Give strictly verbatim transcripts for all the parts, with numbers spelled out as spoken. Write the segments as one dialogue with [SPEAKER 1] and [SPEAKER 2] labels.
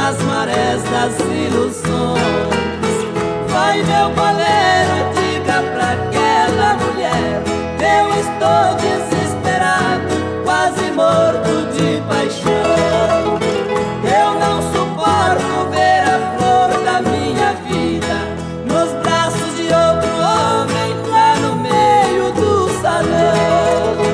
[SPEAKER 1] nas marés das ilusões. Vai, meu bolero, diga pra aquela mulher: eu estou desesperado, quase morto de paixão. Eu não suporto ver a flor da minha vida nos braços de outro homem lá no meio do salão.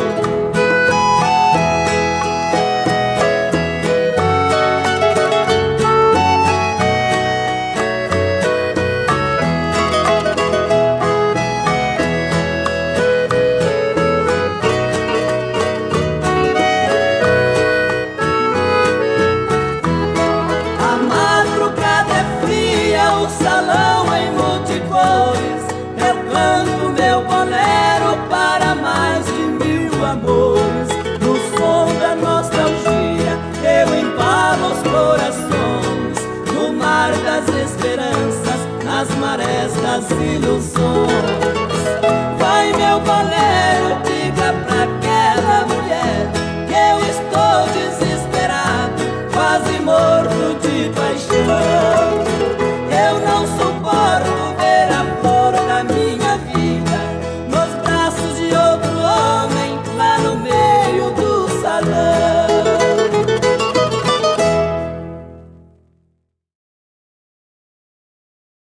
[SPEAKER 1] Salão em multicores, eu canto meu bolero para mais de mil amores. No som da nostalgia eu embalo os corações, no mar das esperanças, nas marés das ilusões.